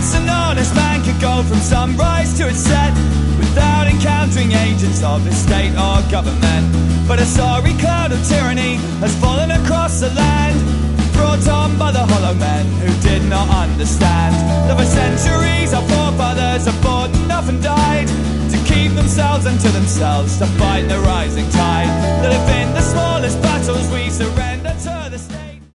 Once an honest man could go from sunrise to its set without encountering agents of the state or government. But a sorry cloud of tyranny has fallen across the land, brought on by the hollow men who did not understand that for centuries our forefathers have fought enough and died to keep themselves and to themselves, to fight the rising tide, that if in the smallest battles we surrender